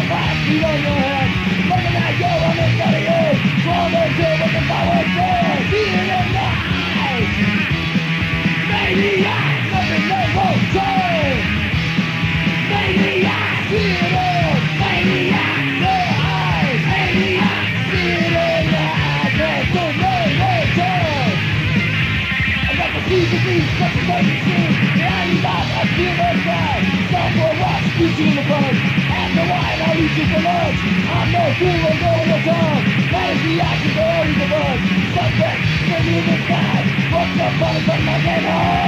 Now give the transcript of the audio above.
feet on your head. Looking at you on the study is swallowed to what the power says. See it in the eyes. Maniac, nothing no control. Maniac, see it all. Maniac, the eyes. Maniac, see it in the eyes. There's no return. I got the CBD, got the machine. Behind you back, I feel no side. Stop for a watch, shoot you in the front. After a while, I'll eat you for lunch. I'm no fool, I'm going to turn. That is the action, go eat the lunch. Suspect, send me in the sky. What's up, buddy, but my head hard.